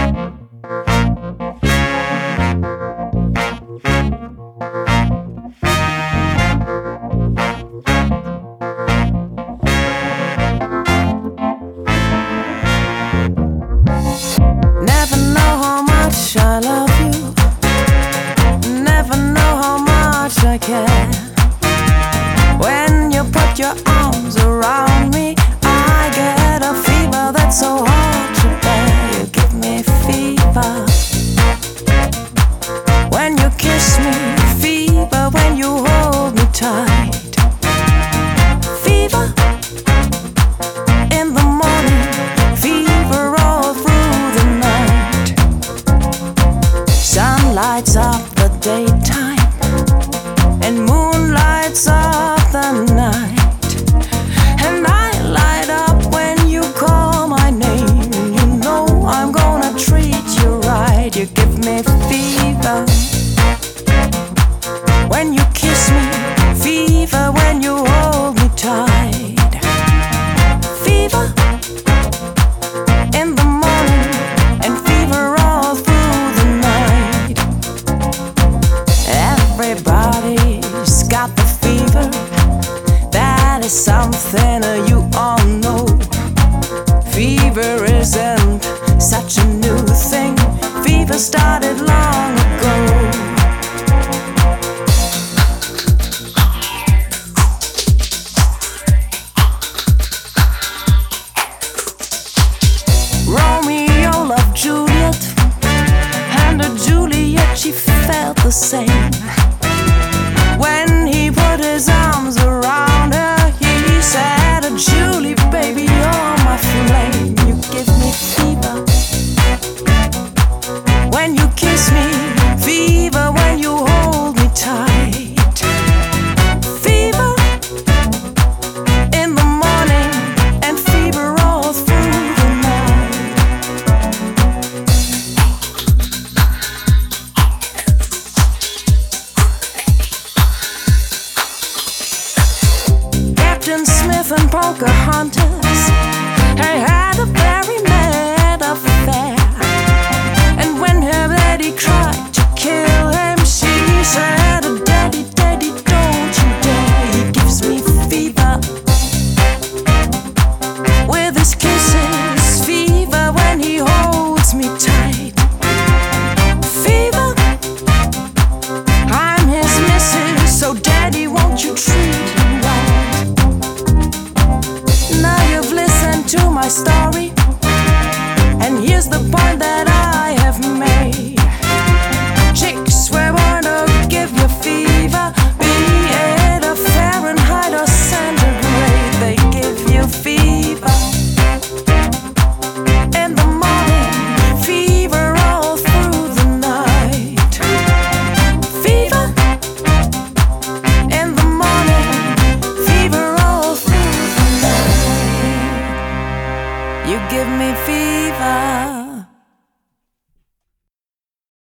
Never know how much I love you. Never know how much I care. When you put your arms around me, I get a fever that's so hard to bear. You give me fever when you kiss me, fever when you hold me tight. Fever in the morning, fever all through the night. Sun lights up the daytime and moon lights up the night. And I light up when you call my name. You know I'm gonna treat you right. You give me fever when you kiss me, fever when you hold me tight. Fever in the morning and fever all through the night. Everybody's got the fever. That is something you all know. Fever isn't such a new thing. Fever started long ago. Romeo loved Juliet, and Juliet, she felt the same.